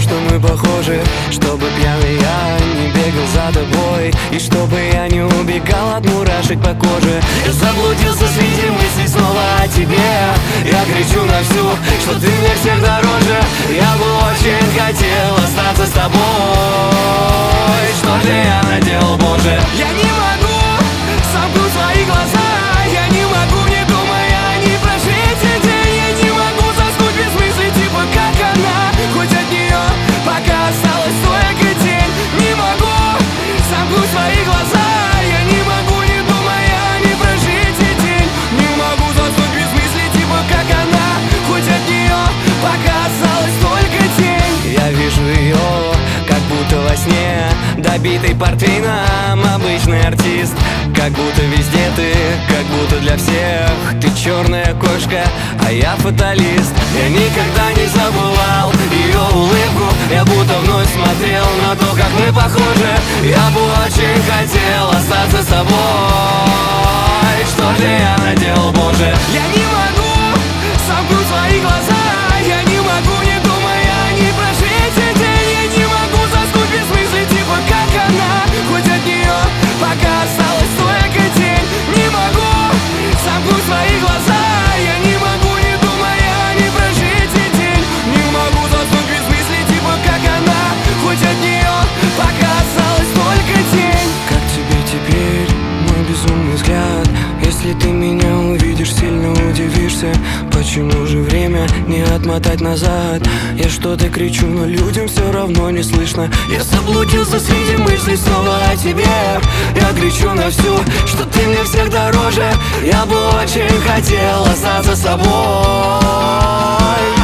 что мы похожи, чтобы пьяный я не бегал за тобой, и чтобы я не убегал от мурашек по коже. Я заблудился среди мыслей снова о тебе. Я кричу на всю, что ты мне всех дороже. Я бы очень хотел остаться с тобой. Что же я наделал, Боже? Я не могу сомкнуть свои глаза. Я не могу, не думая, не прожить и день. Я не могу заснуть без мысли, типа как она. Хоть от нее пока осталась только тень. Не могу сомкнуть свои глаза. Я не могу, не думая, не прожить и день. Не могу заснуть без мысли, типа как она. Хоть от нее пока осталась только тень. Я вижу ее, как будто во сне, добитый портвейном обычный артист. Как будто везде ты, как будто для всех. Ты черная кошка, а я фаталист. Я никогда не забывал ее улыбку. Я будто вновь смотрел на то, как мы похожи. Я бы очень хотел остаться с тобой. Что же я наделал, Боже? Я не могу сомкнуть свои глаза. Я не могу, не думая, не прожить и день. Я не могу заснуть без мысли, типа как она. Хоть от нее пока осталась только тень. Не могу сомкнуть свои глаза. Я не могу, не думая, не прожить и день. Не могу заснуть без мысли, типа как она. Хоть от нее пока осталась только тень. Как тебе теперь мой безумный взгляд? Если ты меня увидишь, сильно удивишься. Почему же время не отмотать назад? Я что-то кричу, но людям все равно не слышно. Я заблудился среди мыслей снова о тебе. Я кричу на всю, что ты мне всех дороже. Я бы очень хотел остаться с тобой.